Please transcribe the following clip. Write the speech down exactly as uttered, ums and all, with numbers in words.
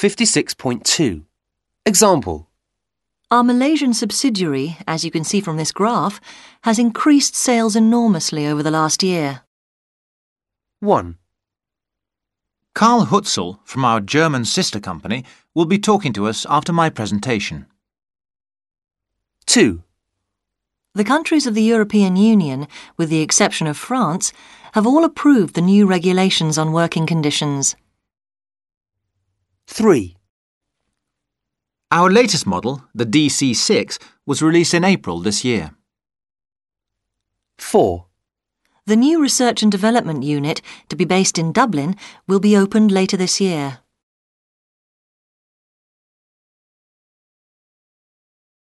fifty-six point two. Example. Our Malaysian subsidiary, as you can see from this graph, has increased sales enormously over the last year. one. Karl Hutzel from our German sister company will be talking to us after my presentation. two. The countries of the European Union, with the exception of France, have all approved the new regulations on working conditions. three. Our latest model, the D C six, was released in April this year. four. The new Research and Development Unit, to be based in Dublin, will be opened later this year.